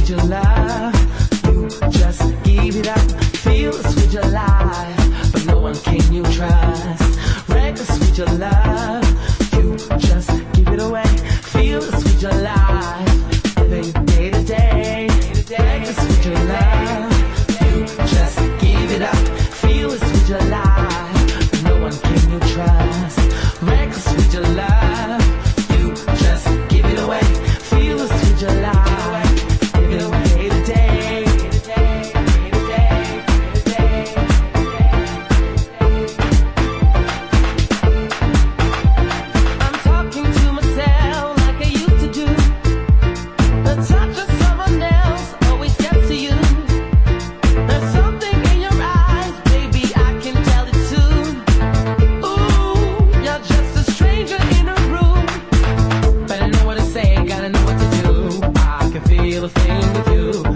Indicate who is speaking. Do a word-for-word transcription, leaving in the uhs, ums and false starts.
Speaker 1: with your love. You just give it up. Feel this with your life, but no one can you trust. Reckless with your love. You just give it away. Feel this with your life. Living day to day. Reckless with your love. You just give it up. Feel this with your life, but no one can you trust. Reckless with your love. You just give it away. Feel this with your life. Living day to day. I'm talking to myself like I used to do. The touch of someone else always gets to you. There's something in your eyes, baby, I can tell it too. Ooh, you're just a stranger in a room, but I know what to say, gotta know what to do. I can feel a thing with you.